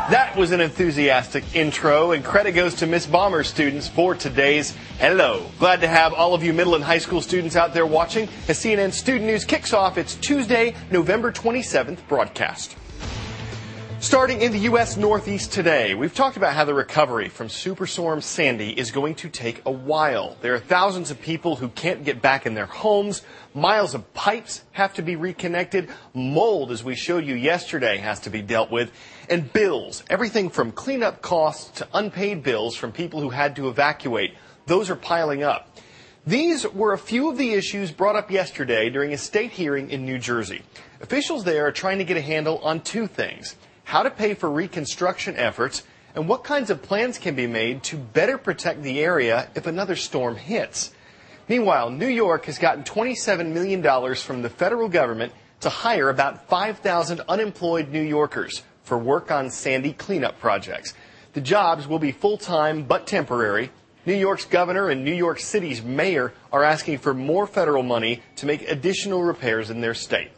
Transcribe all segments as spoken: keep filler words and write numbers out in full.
That was an enthusiastic intro, and credit goes to Miss Bomber students for today's Hello. Glad to have all of you middle and high school students out there watching as C N N Student News kicks off its Tuesday, November twenty-seventh broadcast. Starting in the U S Northeast today, we've talked about how the recovery from Superstorm Sandy is going to take a while. There are thousands of people who can't get back in their homes. Miles of pipes have to be reconnected. Mold, as we showed you yesterday, has to be dealt with. And bills, everything from cleanup costs to unpaid bills from people who had to evacuate. Those are piling up. These were a few of the issues brought up yesterday during a state hearing in New Jersey. Officials there are trying to get a handle on two things: how to pay for reconstruction efforts, and what kinds of plans can be made to better protect the area if another storm hits. Meanwhile, New York has gotten twenty-seven million dollars from the federal government to hire about five thousand unemployed New Yorkers for work on Sandy cleanup projects. The jobs will be full-time but temporary. New York's governor and New York City's mayor are asking for more federal money to make additional repairs in their state.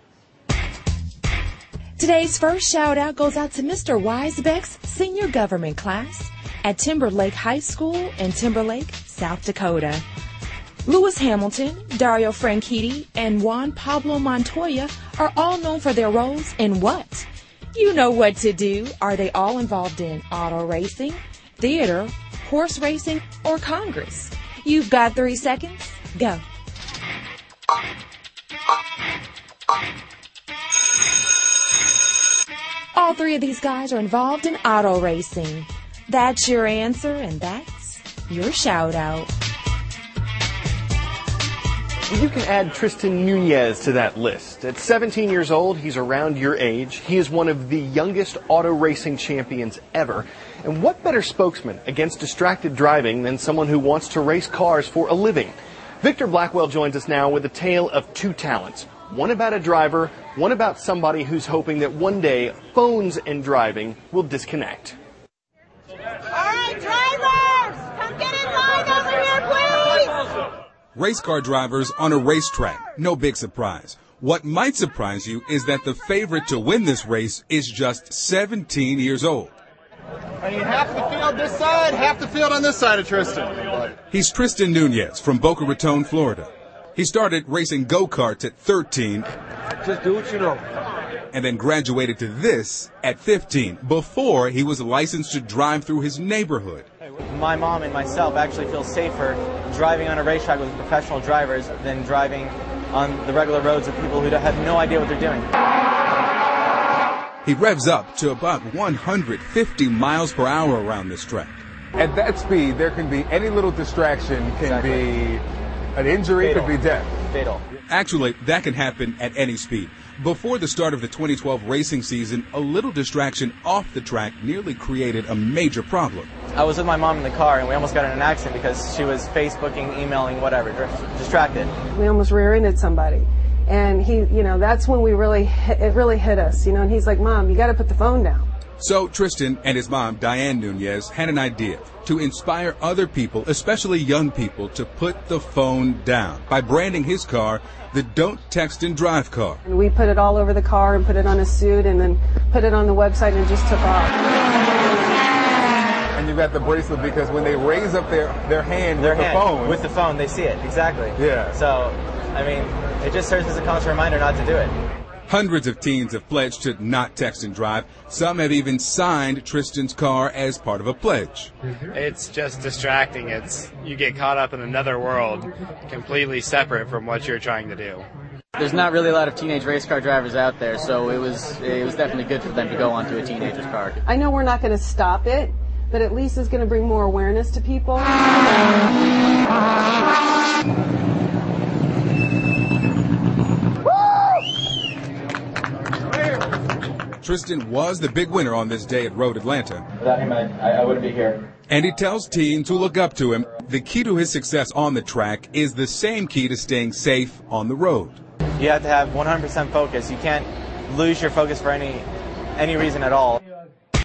Today's first shout-out goes out to Mister Wisebeck's senior government class at Timberlake High School in Timberlake, South Dakota. Lewis Hamilton, Dario Franchitti, and Juan Pablo Montoya are all known for their roles in what? You know what to do. Are they all involved in auto racing, theater, horse racing, or Congress? You've got three seconds. Go. All three of these guys are involved in auto racing. That's your answer, and that's your shout-out. You can add Tristan Nunez to that list. At seventeen years old, he's around your age. He is one of the youngest auto racing champions ever. And what better spokesman against distracted driving than someone who wants to race cars for a living? Victor Blackwell joins us now with a tale of two talents. One about a driver, one about somebody who's hoping that one day phones and driving will disconnect. All right, drivers, come get in line over here, please. Race car drivers on a racetrack. No big surprise. What might surprise you is that the favorite to win this race is just seventeen years old. I mean, half the field this side, half the field on this side of Tristan. He's Tristan Nunez from Boca Raton, Florida. He started racing go-karts at thirteen. Just do what you know. And then graduated to this at fifteen, before he was licensed to drive through his neighborhood. My mom and myself actually feel safer driving on a racetrack with professional drivers than driving on the regular roads with people who have no idea what they're doing. He revs up to about one hundred fifty miles per hour around this track. At that speed, there can be any little distraction, can exactly. be an injury, Fatal. could be death. Fatal. Actually, that can happen at any speed. Before the start of the twenty twelve racing season, a little distraction off the track nearly created a major problem. I was with my mom in the car, and we almost got in an accident because she was Facebooking, emailing, whatever, distracted. We almost rear-ended somebody. And he, you know, that's when we really, hit, it really hit us, you know, and he's like, Mom, you got to put the phone down. So Tristan and his mom, Diane Nunez, had an idea to inspire other people, especially young people, to put the phone down by branding his car the Don't Text and Drive car. And we put it all over the car and put it on a suit and then put it on the website and just took off. And you got the bracelet because when they raise up their, their hand their with hand, the phone. With the phone, they see it, exactly. Yeah. So, I mean, it just serves as a constant reminder not to do it. Hundreds of teens have pledged to not text and drive. Some have even signed Tristan's car as part of a pledge. It's just distracting. It's you get caught up in another world completely separate from what you're trying to do. There's not really a lot of teenage race car drivers out there, so it was it was definitely good for them to go onto a teenager's car. I know we're not going to stop it, but at least it's going to bring more awareness to people. Tristan was the big winner on this day at Road Atlanta. Without him, I, I wouldn't be here. And he tells teens who look up to him the key to his success on the track is the same key to staying safe on the road. You have to have one hundred percent focus. You can't lose your focus for any any reason at all.